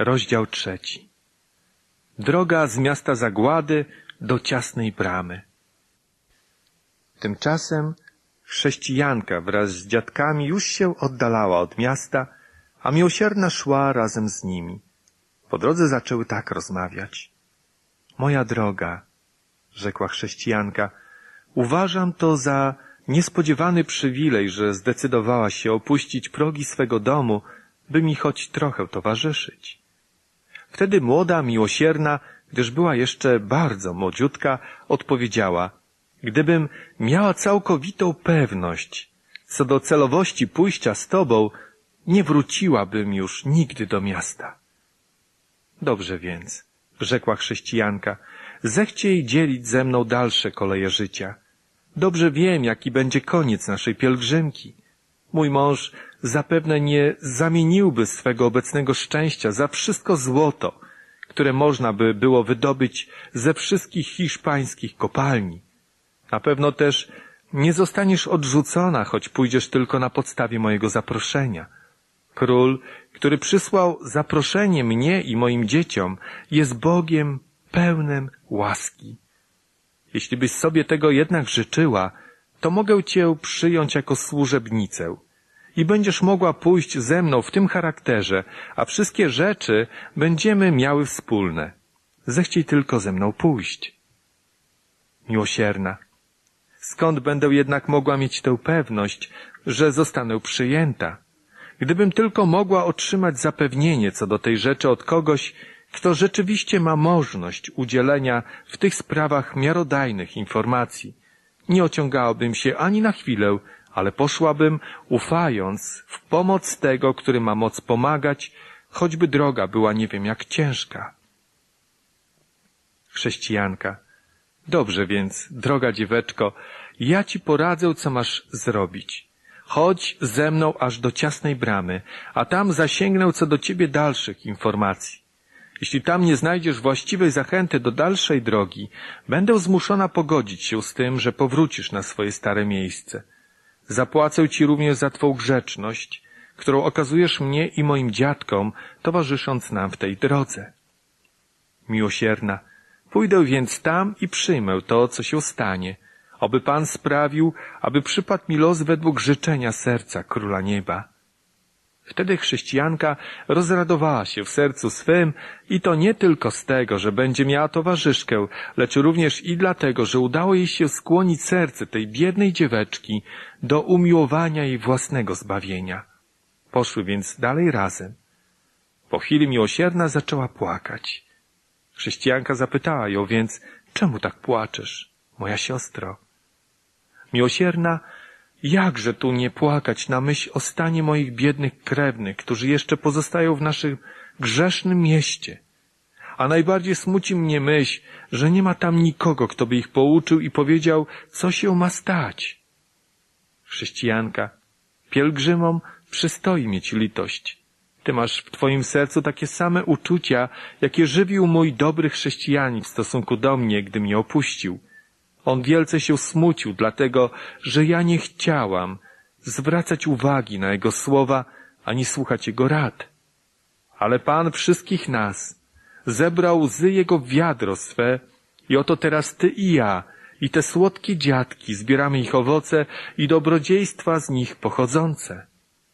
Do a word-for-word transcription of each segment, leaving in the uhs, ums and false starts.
Rozdział trzeci. Droga z miasta Zagłady do ciasnej bramy. Tymczasem chrześcijanka wraz z dziadkami już się oddalała od miasta, a Miłosierna szła razem z nimi. Po drodze zaczęły tak rozmawiać. Moja droga, rzekła chrześcijanka, uważam to za niespodziewany przywilej, że zdecydowałaś się opuścić progi swego domu, by mi choć trochę towarzyszyć. Wtedy młoda Miłosierna, gdyż była jeszcze bardzo młodziutka, odpowiedziała: gdybym miała całkowitą pewność co do celowości pójścia z tobą, nie wróciłabym już nigdy do miasta. Dobrze więc, rzekła chrześcijanka, zechciej dzielić ze mną dalsze koleje życia. Dobrze wiem, jaki będzie koniec naszej pielgrzymki. Mój mąż zapewne nie zamieniłby swego obecnego szczęścia za wszystko złoto, które można by było wydobyć ze wszystkich hiszpańskich kopalni. Na pewno też nie zostaniesz odrzucona, choć pójdziesz tylko na podstawie mojego zaproszenia. Król, który przysłał zaproszenie mnie i moim dzieciom, jest Bogiem pełnym łaski. Jeśli byś sobie tego jednak życzyła, to mogę cię przyjąć jako służebnicę i będziesz mogła pójść ze mną w tym charakterze, a wszystkie rzeczy będziemy miały wspólne. Zechciej tylko ze mną pójść. Miłosierna, skąd będę jednak mogła mieć tę pewność, że zostanę przyjęta? Gdybym tylko mogła otrzymać zapewnienie co do tej rzeczy od kogoś, kto rzeczywiście ma możliwość udzielenia w tych sprawach miarodajnych informacji, nie ociągałabym się ani na chwilę, ale poszłabym, ufając w pomoc tego, który ma moc pomagać, choćby droga była nie wiem jak ciężka. Chrześcijanka. Dobrze więc, droga dzieweczko, ja ci poradzę, co masz zrobić. Chodź ze mną aż do ciasnej bramy, a tam zasięgnę co do ciebie dalszych informacji. Jeśli tam nie znajdziesz właściwej zachęty do dalszej drogi, będę zmuszona pogodzić się z tym, że powrócisz na swoje stare miejsce. Zapłacę ci również za twą grzeczność, którą okazujesz mnie i moim dziadkom, towarzysząc nam w tej drodze. Miłosierna, pójdę więc tam i przyjmę to, co się stanie, oby Pan sprawił, aby przypadł mi los według życzenia serca Króla Nieba. Wtedy chrześcijanka rozradowała się w sercu swym i to nie tylko z tego, że będzie miała towarzyszkę, lecz również i dlatego, że udało jej się skłonić serce tej biednej dzieweczki do umiłowania jej własnego zbawienia. Poszły więc dalej razem. Po chwili Miłosierna zaczęła płakać. Chrześcijanka zapytała ją więc: czemu tak płaczesz, moja siostro? Miłosierna: jakże tu nie płakać na myśl o stanie moich biednych krewnych, którzy jeszcze pozostają w naszym grzesznym mieście. A najbardziej smuci mnie myśl, że nie ma tam nikogo, kto by ich pouczył i powiedział, co się ma stać. Chrześcijanka: pielgrzymom przystoi mieć litość. Ty masz w twoim sercu takie same uczucia, jakie żywił mój dobry chrześcijanin w stosunku do mnie, gdy mnie opuścił. On wielce się smucił, dlatego, że ja nie chciałam zwracać uwagi na jego słowa, ani słuchać jego rad. Ale Pan wszystkich nas zebrał łzy jego w wiadro swe i oto teraz ty i ja i te słodkie dziatki zbieramy ich owoce i dobrodziejstwa z nich pochodzące.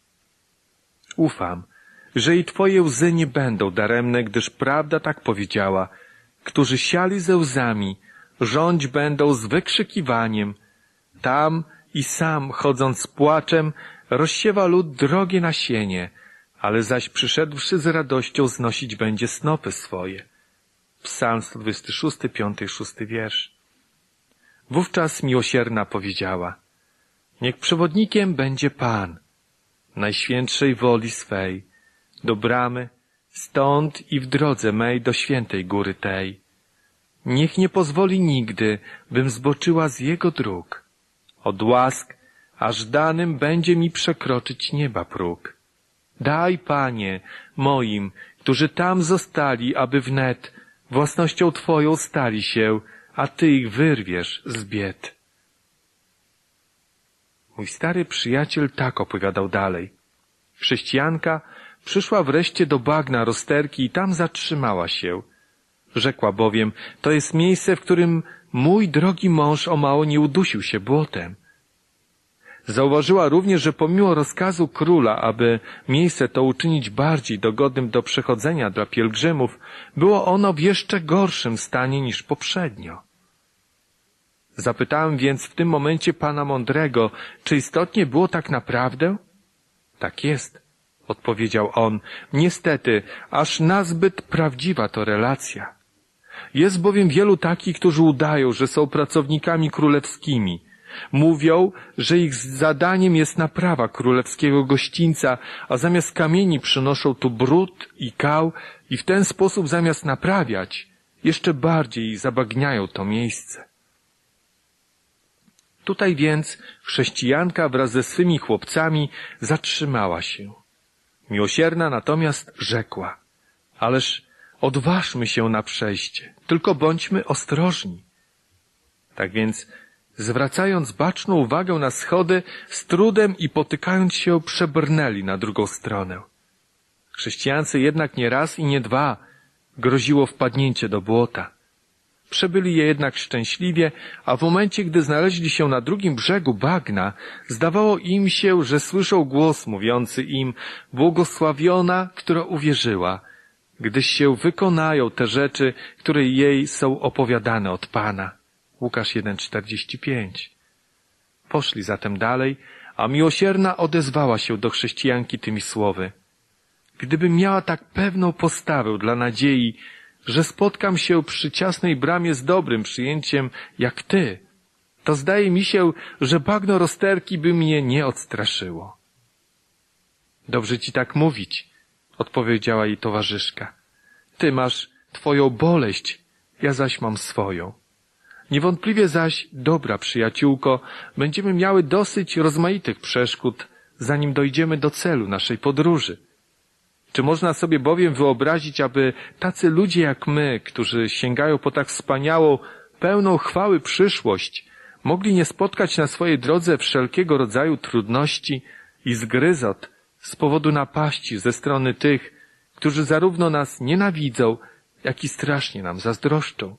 Ufam, że i twoje łzy nie będą daremne, gdyż prawda tak powiedziała: którzy siali ze łzami, rządź będą z wykrzykiwaniem. Tam i sam, chodząc z płaczem, rozsiewa lud drogie nasienie, ale zaś przyszedłszy z radością znosić będzie snopy swoje. Psalm sto dwudziesty szósty, piąty i szósty wiersz. Wówczas Miłosierna powiedziała: niech przewodnikiem będzie Pan, najświętszej woli swej, do bramy, stąd i w drodze mej do świętej góry tej. Niech nie pozwoli nigdy, bym zboczyła z Jego dróg. Od łask, aż danym będzie mi przekroczyć nieba próg. Daj, Panie, moim, którzy tam zostali, aby wnet własnością Twoją stali się, a Ty ich wyrwiesz z bied. Mój stary przyjaciel tak opowiadał dalej. Chrześcijanka Przyszła wreszcie do bagna rozterki i tam zatrzymała się. Rzekła bowiem, to jest miejsce, w którym mój drogi mąż o mało nie udusił się błotem. Zauważyła również, że pomimo rozkazu króla, aby miejsce to uczynić bardziej dogodnym do przechodzenia dla pielgrzymów, było ono w jeszcze gorszym stanie niż poprzednio. Zapytałem więc w tym momencie pana mądrego, czy istotnie było tak naprawdę? Tak jest, odpowiedział on. Niestety, aż nazbyt prawdziwa to relacja. Jest bowiem wielu takich, którzy udają, że są pracownikami królewskimi. Mówią, że ich zadaniem jest naprawa królewskiego gościńca, a zamiast kamieni przynoszą tu brud i kał i w ten sposób zamiast naprawiać, jeszcze bardziej zabagniają to miejsce. Tutaj więc chrześcijanka wraz ze swymi chłopcami zatrzymała się. Miłosierna natomiast rzekła, ależ odważmy się na przejście, tylko bądźmy ostrożni. Tak więc, zwracając baczną uwagę na schody, z trudem i potykając się przebrnęli na drugą stronę. Chrześcijance jednak nie raz i nie dwa groziło wpadnięcie do błota. Przebyli je jednak szczęśliwie, a w momencie, gdy znaleźli się na drugim brzegu bagna, zdawało im się, że słyszą głos mówiący im, błogosławiona, która uwierzyła, gdyż się wykonają te rzeczy, które jej są opowiadane od Pana. Łukasz jeden, czterdzieści pięć. Poszli zatem dalej, a miłosierna odezwała się do chrześcijanki tymi słowy. Gdybym miała tak pewną postawę dla nadziei, że spotkam się przy ciasnej bramie z dobrym przyjęciem jak ty, to zdaje mi się, że bagno rozterki by mnie nie odstraszyło. Dobrze ci tak mówić, odpowiedziała jej towarzyszka. Ty masz twoją boleść, ja zaś mam swoją. Niewątpliwie zaś, dobra przyjaciółko, będziemy miały dosyć rozmaitych przeszkód, zanim dojdziemy do celu naszej podróży. Czy można sobie bowiem wyobrazić, aby tacy ludzie jak my, którzy sięgają po tak wspaniałą, pełną chwały przyszłość, mogli nie spotkać na swojej drodze wszelkiego rodzaju trudności i zgryzot z powodu napaści ze strony tych, którzy zarówno nas nienawidzą, jak i strasznie nam zazdroszczą?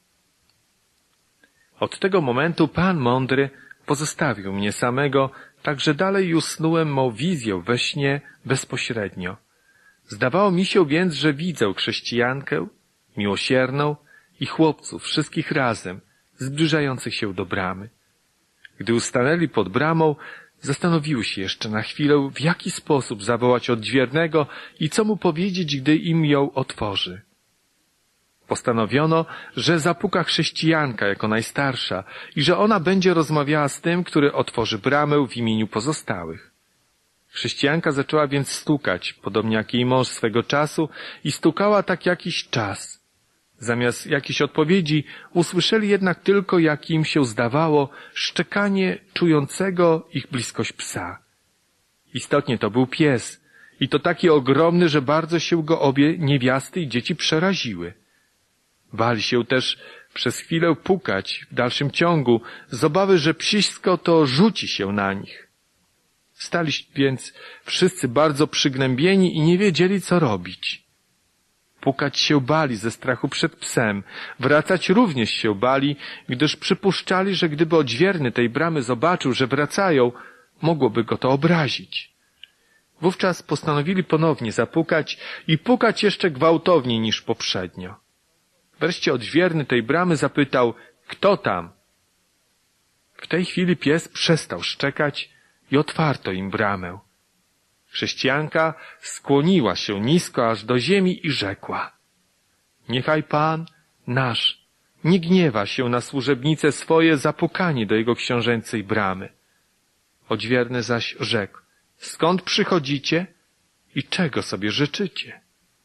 Od tego momentu Pan mądry pozostawił mnie samego, tak że dalej już snułem mą wizję we śnie bezpośrednio. Zdawało mi się więc, że widzę chrześcijankę, miłosierną i chłopców, wszystkich razem, zbliżających się do bramy. Gdy ustanęli pod bramą, zastanowiły się jeszcze na chwilę, w jaki sposób zawołać odźwiernego i co mu powiedzieć, gdy im ją otworzy. Postanowiono, że zapuka chrześcijanka jako najstarsza i że ona będzie rozmawiała z tym, który otworzy bramę w imieniu pozostałych. Chrześcijanka zaczęła więc stukać, podobnie jak jej mąż swego czasu, i stukała tak jakiś czas. Zamiast jakiejś odpowiedzi usłyszeli jednak tylko, jak im się zdawało, szczekanie czującego ich bliskość psa. Istotnie to był pies i to taki ogromny, że bardzo się go obie niewiasty i dzieci przeraziły. Bali się też przez chwilę pukać w dalszym ciągu, z obawy, że psisko to rzuci się na nich. Stali więc wszyscy bardzo przygnębieni i nie wiedzieli, co robić. Pukać się bali ze strachu przed psem, wracać również się bali, gdyż przypuszczali, że gdyby odźwierny tej bramy zobaczył, że wracają, mogłoby go to obrazić. Wówczas postanowili ponownie zapukać i pukać jeszcze gwałtowniej niż poprzednio. Wreszcie odźwierny tej bramy zapytał, kto tam? W tej chwili pies przestał szczekać i otwarto im bramę. Chrześcijanka skłoniła się nisko aż do ziemi i rzekła, niechaj Pan nasz nie gniewa się na służebnice swoje za pukanie do jego książęcej bramy. Odźwierny zaś rzekł, skąd przychodzicie i czego sobie życzycie?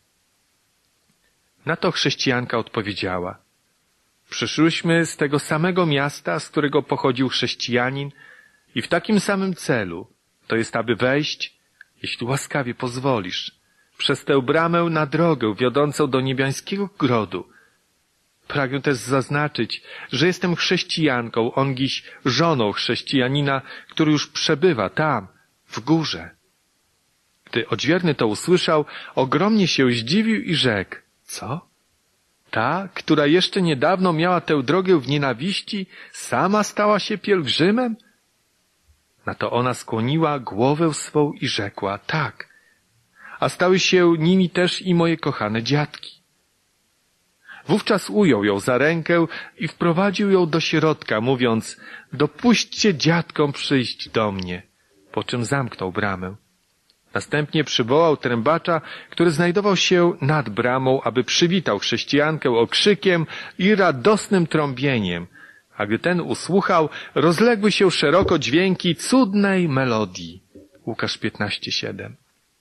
Na to chrześcijanka odpowiedziała, przyszłyśmy z tego samego miasta, z którego pochodził chrześcijanin i w takim samym celu, to jest aby wejść, jeśli łaskawie pozwolisz, przez tę bramę na drogę wiodącą do niebiańskiego grodu. Pragnę też zaznaczyć, że jestem chrześcijanką, ongiś żoną chrześcijanina, który już przebywa tam, w górze. Gdy odźwierny to usłyszał, ogromnie się zdziwił i rzekł: co? Ta, która jeszcze niedawno miała tę drogę w nienawiści, sama stała się pielgrzymem? Na to ona skłoniła głowę swą i rzekła: tak, a stały się nimi też i moje kochane dziadki. Wówczas ujął ją za rękę i wprowadził ją do środka, mówiąc: dopuśćcie dziadkom przyjść do mnie, po czym zamknął bramę. Następnie przywołał trębacza, który znajdował się nad bramą, aby przywitał chrześcijankę okrzykiem i radosnym trąbieniem, a gdy ten usłuchał, rozległy się szeroko dźwięki cudnej melodii. Łukasz piętnaście siedem.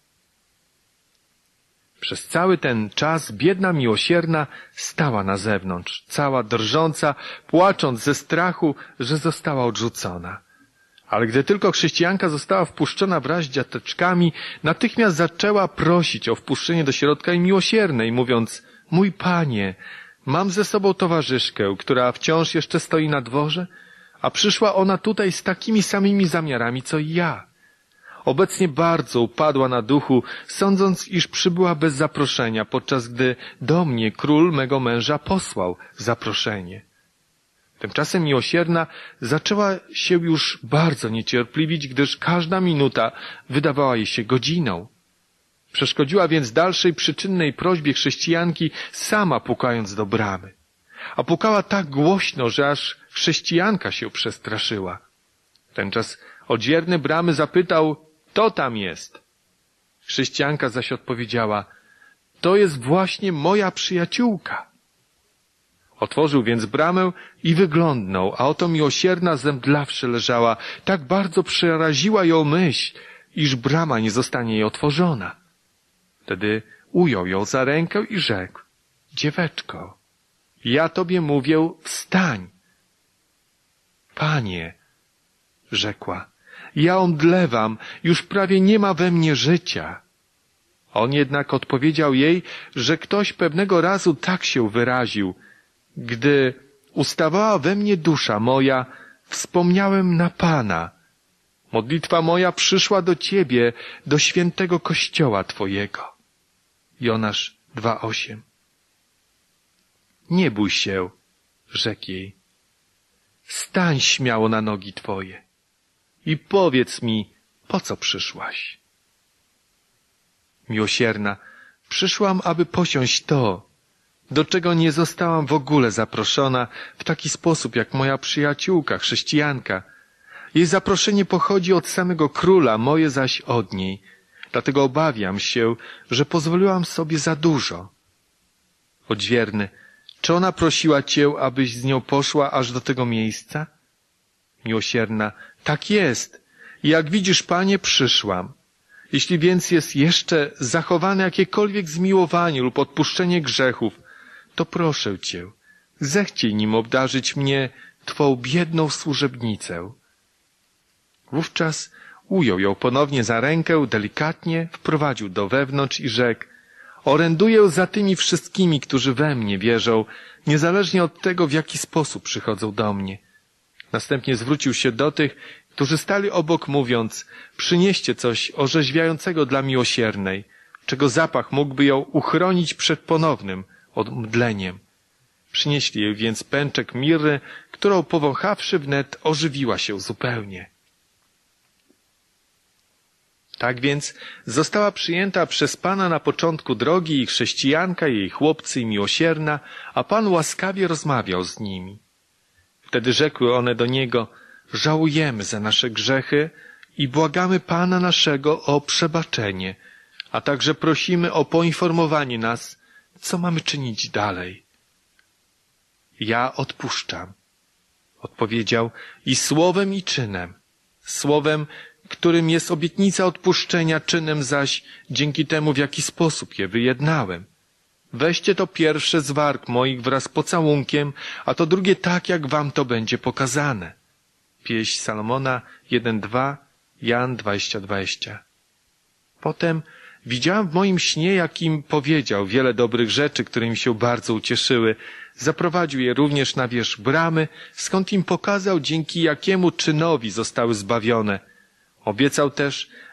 Przez cały ten czas biedna miłosierna stała na zewnątrz, cała drżąca, płacząc ze strachu, że została odrzucona. Ale gdy tylko chrześcijanka została wpuszczona wraz z dziateczkami, natychmiast zaczęła prosić o wpuszczenie do środka i miłosiernej, mówiąc: mój Panie, mam ze sobą towarzyszkę, która wciąż jeszcze stoi na dworze, a przyszła ona tutaj z takimi samymi zamiarami, co i ja. Obecnie bardzo upadła na duchu, sądząc, iż przybyła bez zaproszenia, podczas gdy do mnie król mego męża posłał zaproszenie. Tymczasem miłosierna zaczęła się już bardzo niecierpliwić, gdyż każda minuta wydawała jej się godziną. Przeszkodziła więc dalszej przyczynnej prośbie chrześcijanki, sama pukając do bramy. A pukała tak głośno, że aż chrześcijanka się przestraszyła. Wtenczas odźwierny bramy zapytał: kto tam jest? Chrześcijanka zaś odpowiedziała: to jest właśnie moja przyjaciółka. Otworzył więc bramę i wyglądnął, a oto miłosierna zemdlawszy leżała. Tak bardzo przeraziła ją myśl, iż brama nie zostanie jej otworzona. Wtedy ujął ją za rękę i rzekł: dzieweczko, ja tobie mówię, wstań. Panie, rzekła, ja omdlewam, już prawie nie ma we mnie życia. On jednak odpowiedział jej, że ktoś pewnego razu tak się wyraził: gdy ustawała we mnie dusza moja, wspomniałem na Pana. Modlitwa moja przyszła do Ciebie, do świętego Kościoła Twojego. Jonasz dwa osiem. Nie bój się, rzekł jej. Stań śmiało na nogi Twoje i powiedz mi, po co przyszłaś? Miłosierna, przyszłam, aby posiąść to, do czego nie zostałam w ogóle zaproszona w taki sposób jak moja przyjaciółka, chrześcijanka. Jej zaproszenie pochodzi od samego króla, moje zaś od niej. Dlatego obawiam się, że pozwoliłam sobie za dużo. Odźwierny, czy ona prosiła cię, abyś z nią poszła aż do tego miejsca? Miłosierna, tak jest. I jak widzisz, Panie, przyszłam. Jeśli więc jest jeszcze zachowane jakiekolwiek zmiłowanie lub odpuszczenie grzechów, to proszę Cię, zechciej nim obdarzyć mnie, Twą biedną służebnicę. Wówczas ujął ją ponownie za rękę, delikatnie wprowadził do wewnątrz i rzekł: oręduję za tymi wszystkimi, którzy we mnie wierzą, niezależnie od tego, w jaki sposób przychodzą do mnie. Następnie zwrócił się do tych, którzy stali obok, mówiąc: przynieście coś orzeźwiającego dla miłosiernej, czego zapach mógłby ją uchronić przed ponownym odmdleniem. Przynieśli jej więc pęczek mirry, którą powąchawszy wnet ożywiła się zupełnie. Tak więc została przyjęta przez Pana na początku drogi i chrześcijanka, jej chłopcy i miłosierna, a Pan łaskawie rozmawiał z nimi. Wtedy rzekły one do Niego: żałujemy za nasze grzechy i błagamy Pana naszego o przebaczenie, a także prosimy o poinformowanie nas, co mamy czynić dalej. Ja odpuszczam, odpowiedział, i słowem i czynem. Słowem, którym jest obietnica odpuszczenia, czynem zaś dzięki temu, w jaki sposób je wyjednałem. Weźcie to pierwsze z warg moich wraz z pocałunkiem, a to drugie tak, jak wam to będzie pokazane. Pieśń Salomona jeden dwa, Jan dwadzieścia dwadzieścia. Potem widziałam w moim śnie, jak im powiedział wiele dobrych rzeczy, które mi się bardzo ucieszyły. Zaprowadził je również na wierzch bramy, skąd im pokazał, dzięki jakiemu czynowi zostały zbawione. Obiecał też,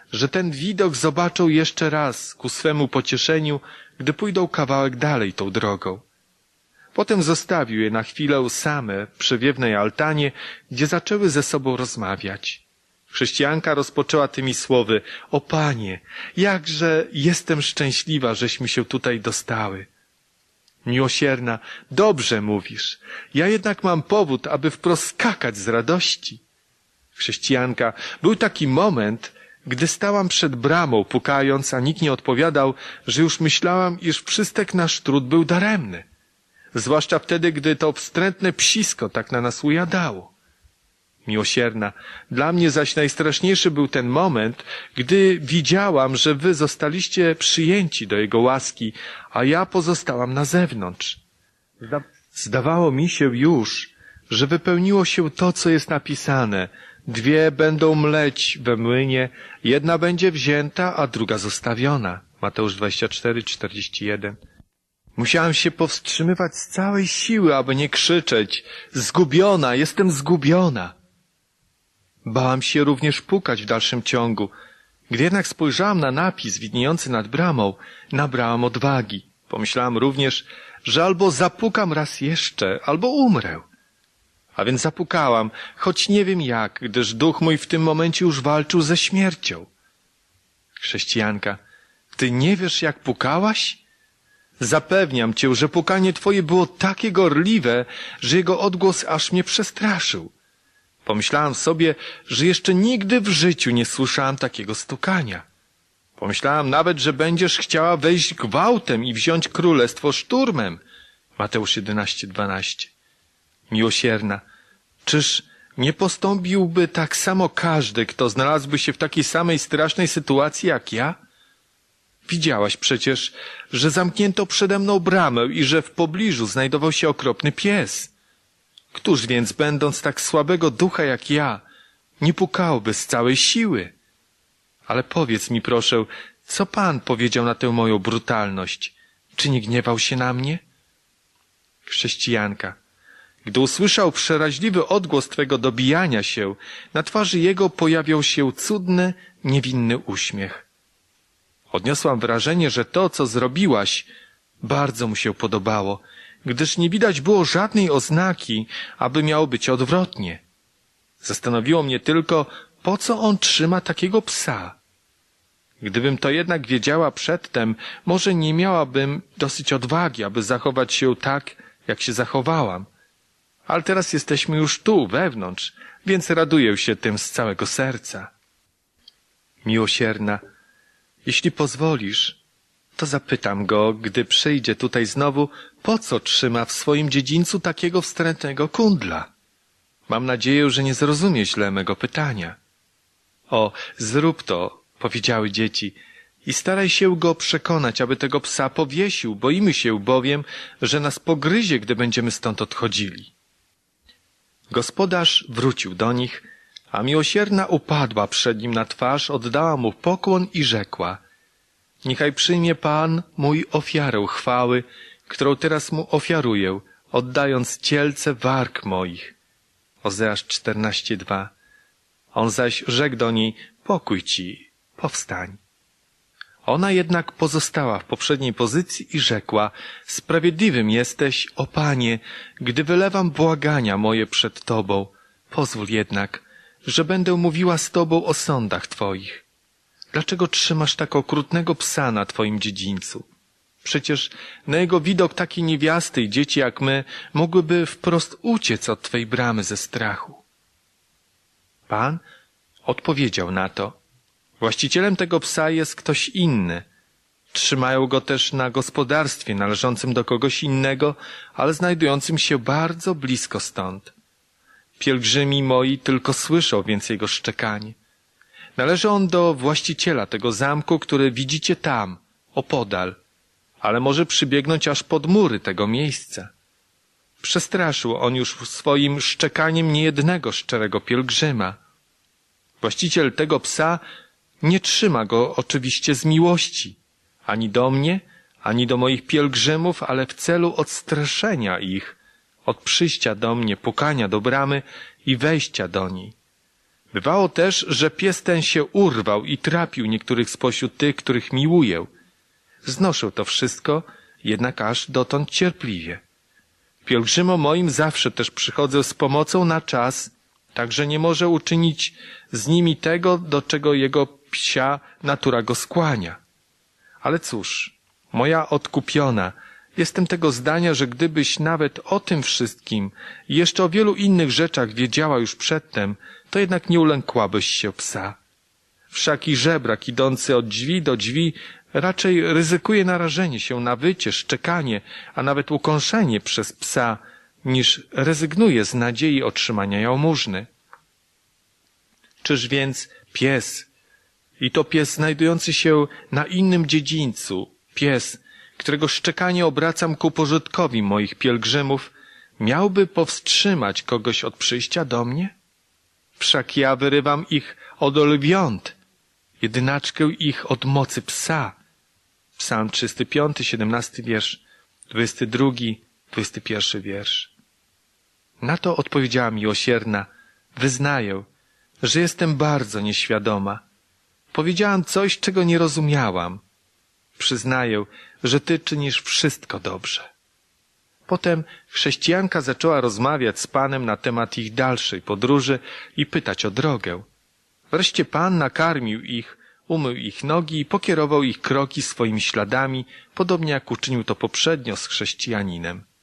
że ten widok zobaczą jeszcze raz ku swemu pocieszeniu, gdy pójdą kawałek dalej tą drogą. Potem zostawił je na chwilę same przy wiewnej altanie, gdzie zaczęły ze sobą rozmawiać. Chrześcijanka rozpoczęła tymi słowy: o Panie, jakże jestem szczęśliwa, żeśmy się tutaj dostały. Miłosierna, dobrze mówisz, ja jednak mam powód, aby wprost skakać z radości. Chrześcijanka, był taki moment, gdy stałam przed bramą, pukając, a nikt nie odpowiadał, że już myślałam, iż wszystek nasz trud był daremny. Zwłaszcza wtedy, gdy to wstrętne psisko tak na nas ujadało. Miłosierna, dla mnie zaś najstraszniejszy był ten moment, gdy widziałam, że wy zostaliście przyjęci do Jego łaski, a ja pozostałam na zewnątrz. Zda- Zdawało mi się już, że wypełniło się to, co jest napisane. Dwie będą mleć we młynie, jedna będzie wzięta, a druga zostawiona. Mateusz dwadzieścia cztery, czterdzieści jeden. Musiałam się powstrzymywać z całej siły, aby nie krzyczeć: zgubiona, jestem zgubiona. Bałam się również pukać w dalszym ciągu. Gdy jednak spojrzałam na napis widniejący nad bramą, nabrałam odwagi. Pomyślałam również, że albo zapukam raz jeszcze, albo umrę. A więc zapukałam, choć nie wiem jak, gdyż duch mój w tym momencie już walczył ze śmiercią. Chrześcijanka, ty nie wiesz, jak pukałaś? Zapewniam cię, że pukanie twoje było takie gorliwe, że jego odgłos aż mnie przestraszył. Pomyślałam sobie, że jeszcze nigdy w życiu nie słyszałam takiego stukania. Pomyślałam nawet, że będziesz chciała wejść gwałtem i wziąć królestwo szturmem. Mateusz jedenaście, dwanaście. Miłosierna, czyż nie postąpiłby tak samo każdy, kto znalazłby się w takiej samej strasznej sytuacji jak ja? Widziałaś przecież, że zamknięto przede mną bramę i że w pobliżu znajdował się okropny pies. Któż więc, będąc tak słabego ducha jak ja, nie pukałby z całej siły? Ale powiedz mi proszę, co Pan powiedział na tę moją brutalność? Czy nie gniewał się na mnie? Chrześcijanka, gdy usłyszał przeraźliwy odgłos twego dobijania się, na twarzy jego pojawiał się cudny, niewinny uśmiech. Odniosłam wrażenie, że to, co zrobiłaś, bardzo mu się podobało, gdyż nie widać było żadnej oznaki, aby miało być odwrotnie. Zastanowiło mnie tylko, po co on trzyma takiego psa. Gdybym to jednak wiedziała przedtem, może nie miałabym dosyć odwagi, aby zachować się tak, jak się zachowałam. Ale teraz jesteśmy już tu, wewnątrz, więc raduję się tym z całego serca. Miłosierna, jeśli pozwolisz, to zapytam go, gdy przyjdzie tutaj znowu, po co trzyma w swoim dziedzińcu takiego wstrętnego kundla. Mam nadzieję, że nie zrozumie źle mego pytania. O, zrób to, powiedziały dzieci, i staraj się go przekonać, aby tego psa powiesił. Boimy się bowiem, że nas pogryzie, gdy będziemy stąd odchodzili. Gospodarz wrócił do nich, a miłosierna upadła przed nim na twarz, oddała mu pokłon i rzekła: niechaj przyjmie Pan mój ofiarę chwały, którą teraz mu ofiaruję, oddając cielce warg moich. Ozeasz czternaście, dwa. On zaś rzekł do niej: pokój ci, powstań. Ona jednak pozostała w poprzedniej pozycji i rzekła: sprawiedliwym jesteś, o Panie, gdy wylewam błagania moje przed Tobą. Pozwól jednak, że będę mówiła z Tobą o sądach Twoich. Dlaczego trzymasz tak okrutnego psa na Twoim dziedzińcu? Przecież na jego widok takiej niewiasty i dzieci jak my mogłyby wprost uciec od Twej bramy ze strachu. Pan odpowiedział na to: właścicielem tego psa jest ktoś inny. Trzymają go też na gospodarstwie należącym do kogoś innego, ale znajdującym się bardzo blisko stąd. Pielgrzymi moi tylko słyszą więc jego szczekanie. Należy on do właściciela tego zamku, który widzicie tam, opodal, ale może przybiegnąć aż pod mury tego miejsca. Przestraszył on już swoim szczekaniem niejednego szczerego pielgrzyma. Właściciel tego psa nie trzyma go oczywiście z miłości, ani do mnie, ani do moich pielgrzymów, ale w celu odstraszenia ich od przyjścia do mnie, pukania do bramy i wejścia do niej. Bywało też, że pies ten się urwał i trapił niektórych spośród tych, których miłuję. Znoszę to wszystko, jednak aż dotąd cierpliwie. Pielgrzymom moim zawsze też przychodzę z pomocą na czas, tak że nie może uczynić z nimi tego, do czego jego psia natura go skłania. Ale cóż, moja odkupiona, jestem tego zdania, że gdybyś nawet o tym wszystkim i jeszcze o wielu innych rzeczach wiedziała już przedtem, to jednak nie ulękłabyś się psa. Wszaki żebrak idący od drzwi do drzwi raczej ryzykuje narażenie się na wycie, szczekanie, a nawet ukąszenie przez psa, niż rezygnuje z nadziei otrzymania jałmużny. Czyż więc pies, i to pies znajdujący się na innym dziedzińcu, pies, którego szczekanie obracam ku pożytkowi moich pielgrzymów, miałby powstrzymać kogoś od przyjścia do mnie? Wszak ja wyrywam ich od lwiąt, jedynaczkę ich od mocy psa. Psalm trzysta piąty, siedemnasty wiersz, dwudziesty drugi, dwudziesty pierwszy wiersz. Na to odpowiedziała miłosierna: wyznaję, że jestem bardzo nieświadoma. Powiedziałam coś, czego nie rozumiałam. Przyznaję, że ty czynisz wszystko dobrze. Potem chrześcijanka zaczęła rozmawiać z Panem na temat ich dalszej podróży i pytać o drogę. Wreszcie Pan nakarmił ich, umył ich nogi i pokierował ich kroki swoimi śladami, podobnie jak uczynił to poprzednio z chrześcijaninem.